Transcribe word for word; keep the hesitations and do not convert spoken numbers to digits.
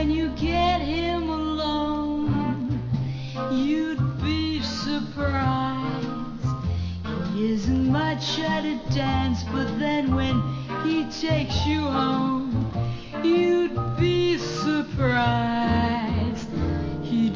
when you get him alone, you'd be surprised. He isn't much at a dance, but then when he takes you home, you'd be surprised.